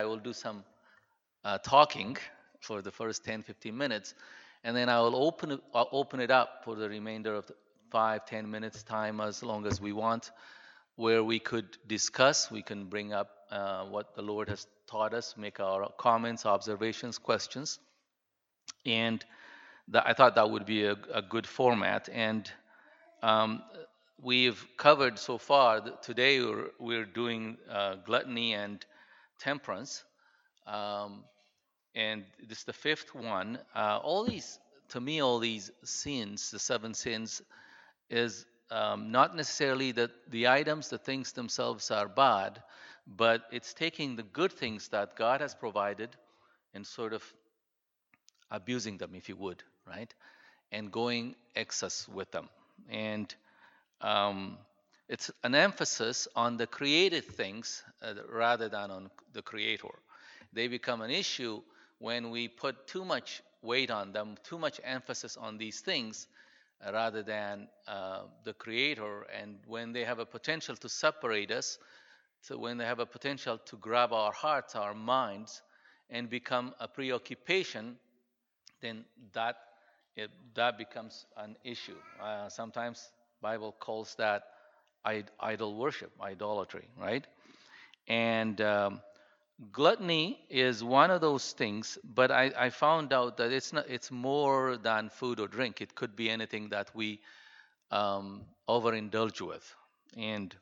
I will do some talking for the first 10, 15 minutes, and then I will open it up for the remainder of the 5, 10 minutes time, as long as we want, where we could discuss. We can bring up what the Lord has taught us, make our comments, observations, questions, and I thought that would be a good format. And um, we've covered so far. Today we're doing gluttony and temperance. Um, and this is the fifth one. All these, to me, all these sins, the seven sins, is not necessarily that the items, the things themselves are bad, but it's taking the good things that God has provided and sort of abusing them, if you would, right? And going excess with them. And um, it's an emphasis on the created things rather than on the creator. They become an issue when we put too much weight on them, too much emphasis on these things rather than the creator, and when they have a potential to separate us, so when they have a potential to grab our hearts, our minds, and become a preoccupation, then that becomes an issue. Sometimes Bible calls that idol worship, idolatry, right? And gluttony is one of those things, but I found out that it's more than food or drink. It could be anything that we overindulge with. And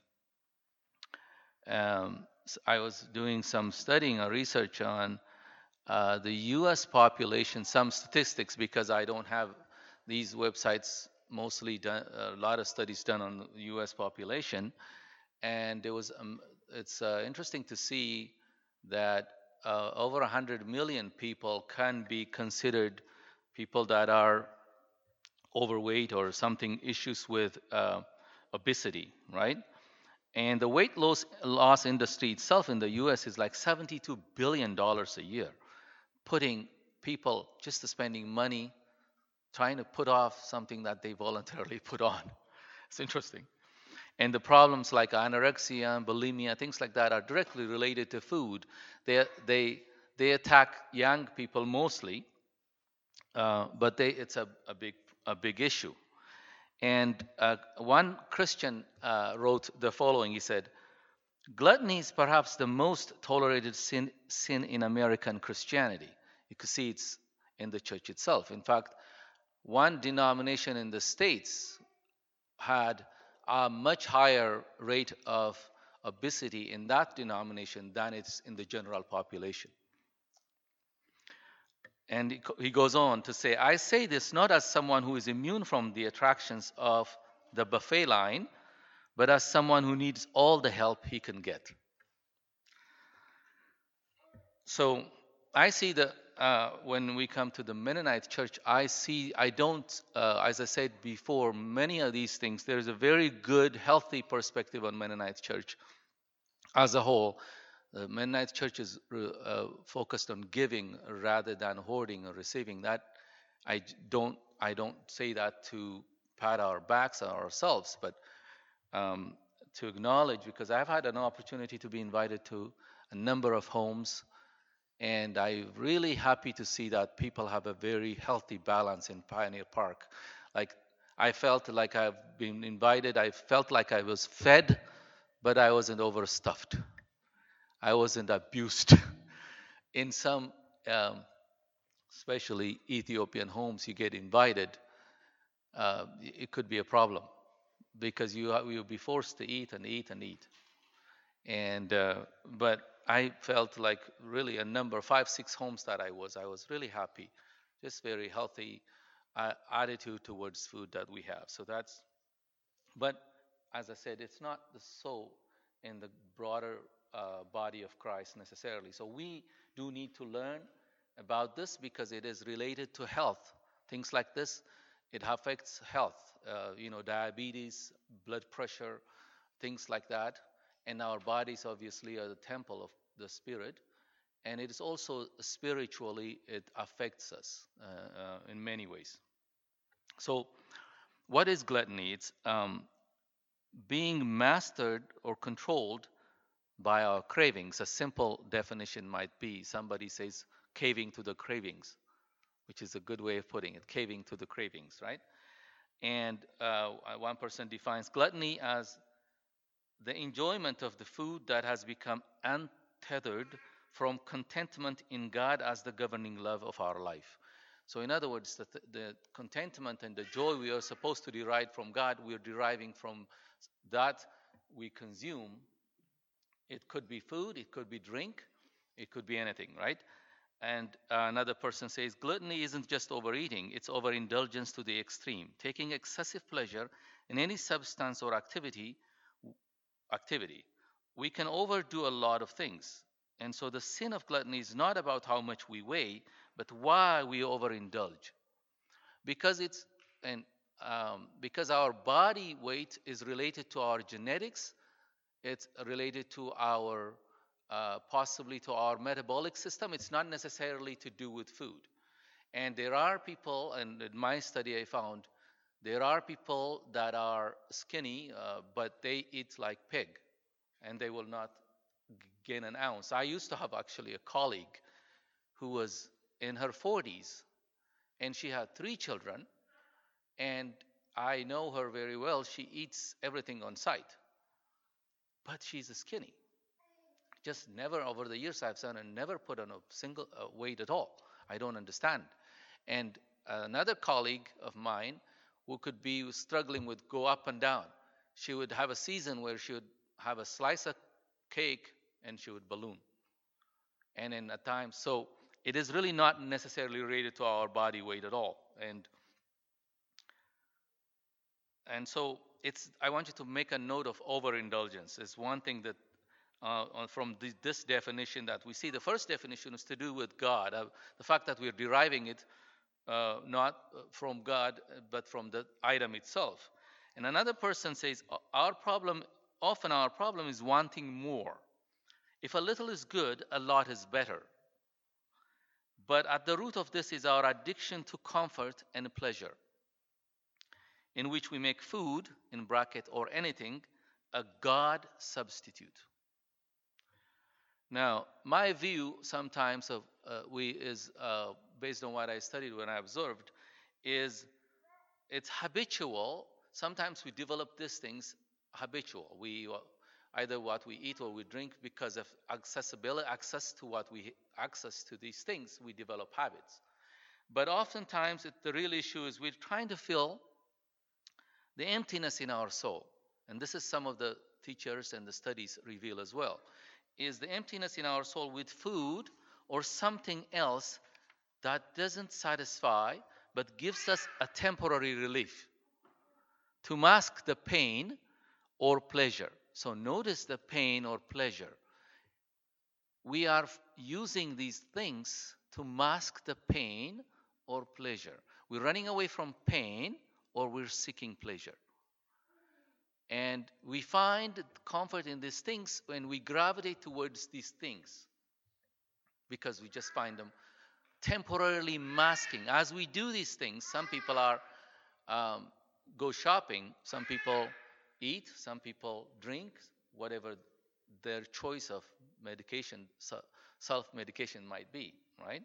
I was doing some studying or research on the U.S. population, some statistics, because I don't have these websites mostly done, a lot of studies done on the U.S. population, and it's interesting to see that over 100 million people can be considered people that are overweight or something issues with obesity, right? And the weight loss industry itself in the U.S. is like $72 billion a year, putting people just spending money trying to put off something that they voluntarily put on. It's interesting. And the problems like anorexia and bulimia, things like that, are directly related to food. They attack young people mostly, but it's a big issue. And one Christian wrote the following. He said, "Gluttony is perhaps the most tolerated sin in American Christianity." You can see it's in the church itself. In fact, one denomination in the States had a much higher rate of obesity in that denomination than it's in the general population. And he goes on to say, "I say this not as someone who is immune from the attractions of the buffet line, but as someone who needs all the help he can get." So I see that when we come to the Mennonite church, I don't, as I said before, many of these things, there's a very good, healthy perspective on Mennonite church as a whole. The Mennonite church is focused on giving rather than hoarding or receiving. That I don't say that to pat our backs on ourselves, but to acknowledge, because I've had an opportunity to be invited to a number of homes, and I'm really happy to see that people have a very healthy balance in Pioneer Park. Like, I felt like I've been invited, I felt like I was fed, but I wasn't overstuffed. I wasn't abused. In some, especially Ethiopian homes, you get invited, it could be a problem because you'll be forced to eat and eat and eat. And but I felt like really a number 5, 6 homes that I was really happy, just very healthy attitude towards food that we have. So that's, but as I said, it's not so in the broader body of Christ necessarily. So we do need to learn about this because it is related to health. Things like this, it affects health. Diabetes, blood pressure, things like that. And our bodies obviously are the temple of the Spirit. And it is also spiritually, it affects us in many ways. So, what is gluttony? It's being mastered or controlled by our cravings. A simple definition might be somebody says caving to the cravings, which is a good way of putting it, caving to the cravings, right? And one person defines gluttony as the enjoyment of the food that has become untethered from contentment in God as the governing love of our life. So, in other words, the contentment and the joy we are supposed to derive from God, we are deriving from that we consume. It could be food, it could be drink, it could be anything, right? And another person says gluttony isn't just overeating, it's overindulgence to the extreme, taking excessive pleasure in any substance or activity. We can overdo a lot of things. And so the sin of gluttony is not about how much we weigh, but why we overindulge. Because it's and because our body weight is related to our genetics, it's related to our possibly to our metabolic system. It's not necessarily to do with food. And there are people, and in my study I found, there are people that are skinny, but they eat like pig, and they will not gain an ounce. I used to have actually a colleague who was in her 40s, and she had 3 children, and I know her very well. She eats everything on sight, but she's skinny. Just never, over the years I've seen her, never put on a single weight at all. I don't understand. And another colleague of mine who could be struggling with go up and down. She would have a season where she would have a slice of cake and she would balloon. And in a time, so it is really not necessarily related to our body weight at all. And so it's, I want you to make a note of overindulgence. It's one thing that from this definition that we see. The first definition is to do with God, the fact that we're deriving it not from God, but from the item itself. And another person says, often our problem is wanting more. If a little is good, a lot is better. But at the root of this is our addiction to comfort and pleasure, in which we make food, in bracket, or anything, a God substitute. Now, my view sometimes of is based on what I studied when I observed, is it's habitual. Sometimes we develop these things habitual. We either what we eat or we drink because of accessibility, access to these things, we develop habits. But oftentimes, the real issue is we're trying to fill the emptiness in our soul, and this is some of the teachers and the studies reveal as well, is the emptiness in our soul with food or something else that doesn't satisfy but gives us a temporary relief to mask the pain or pleasure. So notice the pain or pleasure. We are using these things to mask the pain or pleasure. We're running away from pain or we're seeking pleasure. And we find comfort in these things when we gravitate towards these things because we just find them temporarily masking. As we do these things, some people are go shopping, some people eat, some people drink, whatever their choice of medication, self-medication might be, right?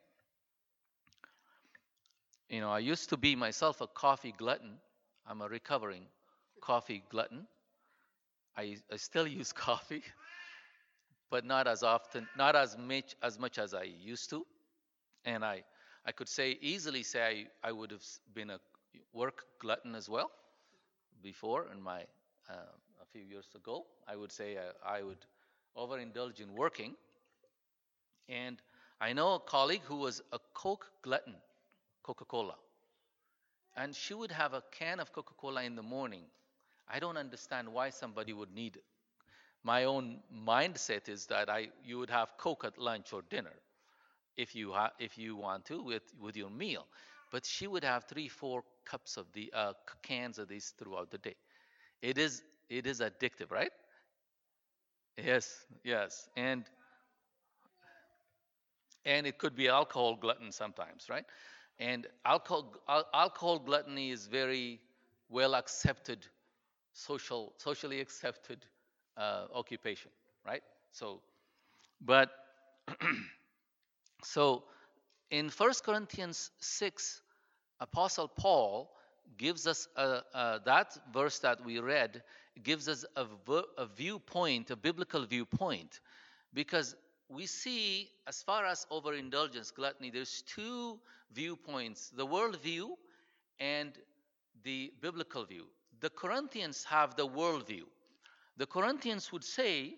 You know, I used to be myself a coffee glutton. I'm a recovering coffee glutton. I still use coffee, but not as often, not as much as I used to. And I could easily say I would have been a work glutton as well before in my a few years ago. I would say I would overindulge in working. And I know a colleague who was a Coke glutton, Coca-Cola. And she would have a can of Coca-Cola in the morning. I don't understand why somebody would need it. My own mindset is that you would have Coke at lunch or dinner if you want to with your meal. But she would have 3-4 cups of the cans of these throughout the day. It is addictive, right? Yes, and it could be alcohol glutton sometimes, right? And alcohol gluttony is very well accepted, socially accepted occupation, right? So, but so in 1 Corinthians 6, Apostle Paul gives us that verse that we read gives us a viewpoint, a biblical viewpoint, because we see, as far as overindulgence, gluttony, there's two viewpoints: the world view and the biblical view. The Corinthians have the world view. The Corinthians would say,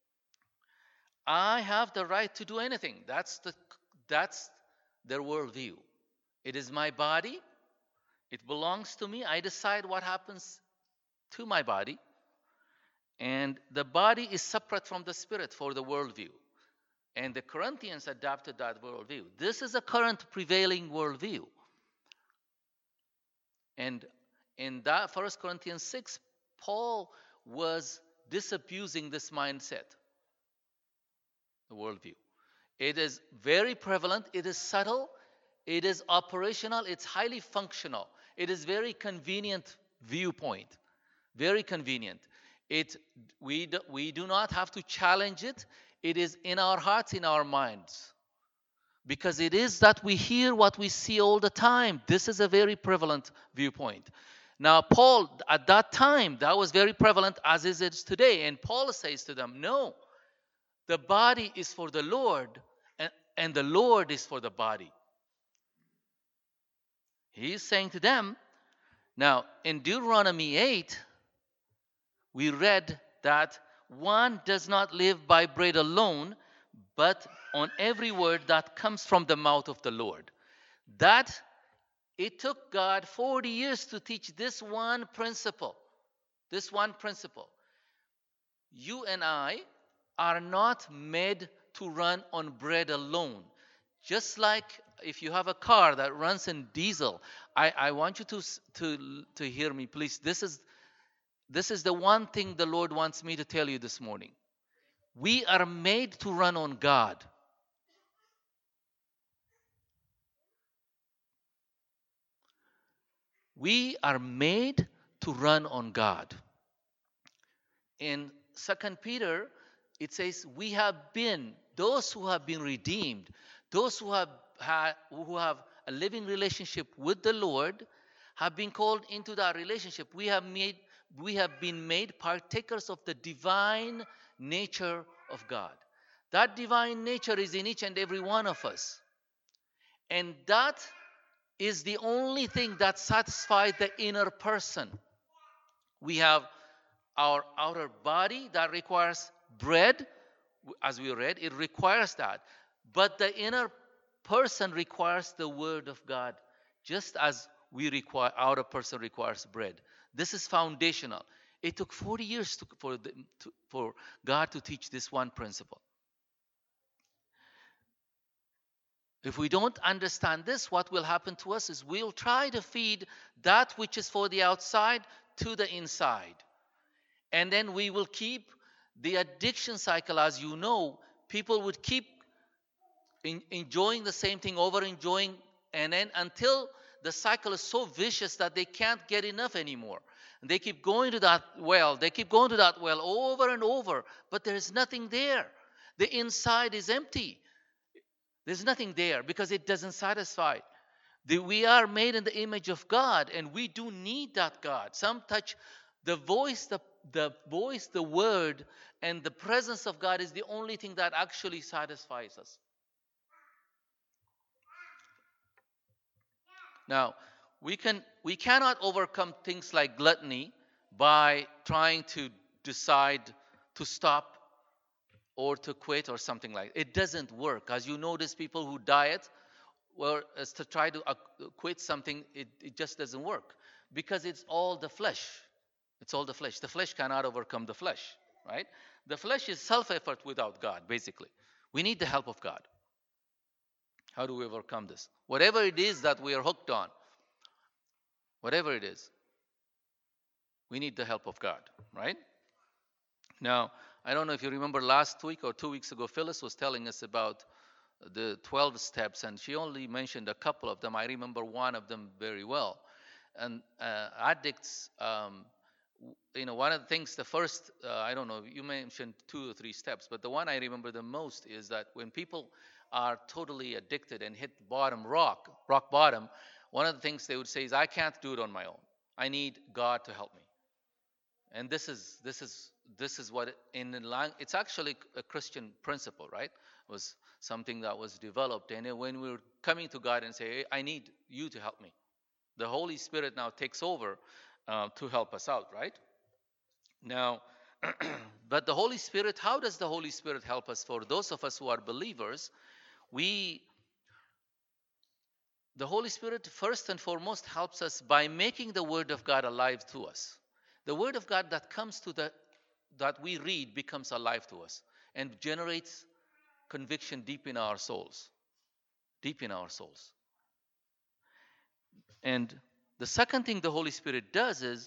I have the right to do anything. That's their worldview. It is my body. It belongs to me. I decide what happens to my body. And the body is separate from the spirit for the worldview. And the Corinthians adopted that worldview. This is a current prevailing worldview. And in that 1 Corinthians 6, Paul was disabusing this mindset, the worldview. It is very prevalent. It is subtle. It is operational. It's highly functional. It is very convenient viewpoint. Very convenient. We do not have to challenge it. It is in our hearts, in our minds. Because it is that we hear what we see all the time. This is a very prevalent viewpoint. Now, Paul, at that time, that was very prevalent as it is today. And Paul says to them, no, the body is for the Lord, and the Lord is for the body. He is saying to them, now, in Deuteronomy 8, we read that one does not live by bread alone, but on every word that comes from the mouth of the Lord. That it took God 40 years to teach this one principle. This one principle. You and I are not made to run on bread alone. Just like if you have a car that runs in diesel, I want you to hear me, please. This is the one thing the Lord wants me to tell you this morning. We are made to run on God. We are made to run on God. In 2 Peter, it says, we have been, those who have been redeemed, those who have a living relationship with the Lord, have been called into that relationship. We have been made partakers of the divine nature of God. That divine nature is in each and every one of us. And that is the only thing that satisfies the inner person. We have our outer body that requires bread, as we read, it requires that. But the inner person requires the word of God, just as outer person requires bread. This is foundational. It took 40 years for God to teach this one principle. If we don't understand this, what will happen to us is we'll try to feed that which is for the outside to the inside. And then we will keep the addiction cycle. As you know, people would keep enjoying the same thing, over-enjoying, and then until the cycle is so vicious that they can't get enough anymore. And they keep going to that well. They keep going to that well over and over, but there's nothing there. The inside is empty. There's nothing there because it doesn't satisfy. We are made in the image of God, and we do need that God. Some touch the voice, the word, and the presence of God is the only thing that actually satisfies us. Now, we cannot overcome things like gluttony by trying to decide to stop or to quit or something like that. It doesn't work. As you notice, people who diet, as to try to quit something, it just doesn't work because it's all the flesh. It's all the flesh. The flesh cannot overcome the flesh, right? The flesh is self-effort without God, basically. We need the help of God. How do we overcome this? Whatever it is that we are hooked on, whatever it is, we need the help of God, right? Now, I don't know if you remember last week or 2 weeks ago, Phyllis was telling us about the 12 steps, and she only mentioned a couple of them. I remember one of them very well. And addicts, one of the things, the first, I don't know, you mentioned 2 or 3 steps, but the one I remember the most is that when people are totally addicted and hit bottom, rock bottom, one of the things they would say is, I can't do it on my own. I need God to help me. And this is what it's actually a Christian principle, right? It was something that was developed, and when we're coming to God and say, hey, I need you to help me, the Holy Spirit now takes over to help us out, right? Now, but the Holy Spirit, how does the Holy Spirit help us? For those of us who are believers, we the Holy Spirit first and foremost helps us by making the Word of God alive to us. The Word of God that we read becomes alive to us and generates conviction deep in our souls. Deep in our souls. And the second thing the Holy Spirit does is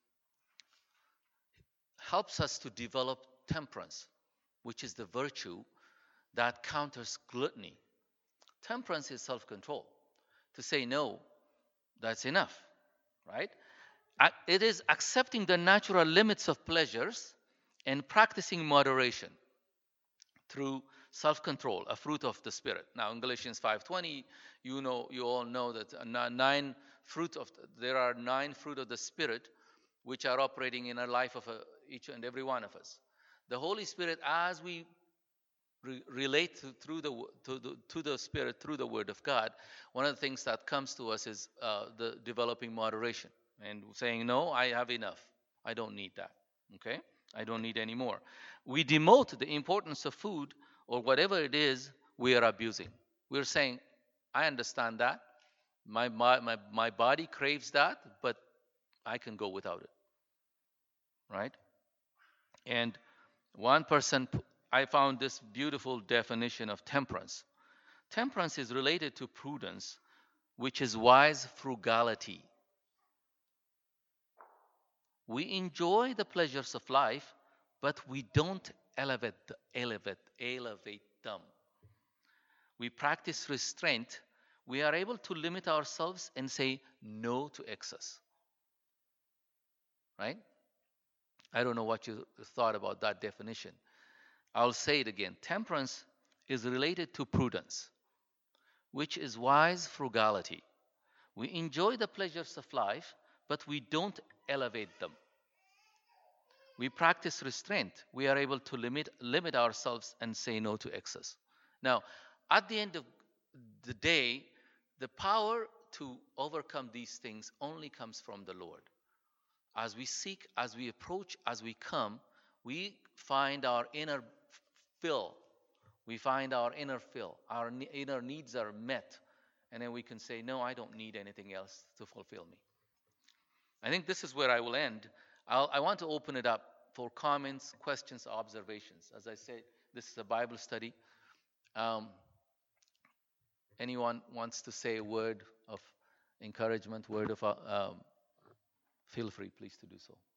helps us to develop temperance, which is the virtue that counters gluttony. Temperance is self-control. To say no, that's enough, right? It is accepting the natural limits of pleasures and practicing moderation through self-control, a fruit of the Spirit. Now, in Galatians 5:20, you all know that there are 9 fruit of the Spirit which are operating in our life of each and every one of us. The Holy Spirit, as we relate to the Spirit through the Word of God, one of the things that comes to us is the developing moderation and saying, no, I have enough. I don't need that. Okay? I don't need any more. We demote the importance of food or whatever it is we are abusing. We're saying, I understand that. My body craves that, but I can go without it. Right? And one person, I found this beautiful definition of temperance. Temperance is related to prudence, which is wise frugality. We enjoy the pleasures of life, but we don't elevate them. We practice restraint. We are able to limit ourselves and say no to excess. Right? I don't know what you thought about that definition. I'll say it again. Temperance is related to prudence, which is wise frugality. We enjoy the pleasures of life, but we don't elevate them. We practice restraint. We are able to limit ourselves and say no to excess. Now, at the end of the day, the power to overcome these things only comes from the Lord. As we seek, as we approach, as we come, we find our inner fill. We find our inner fill. Our inner needs are met. And then we can say, no, I don't need anything else to fulfill me. I think this is where I will end. I want to open it up for comments, questions, observations. As I said, this is a Bible study. Anyone wants to say a word of encouragement, word of feel free, please, to do so.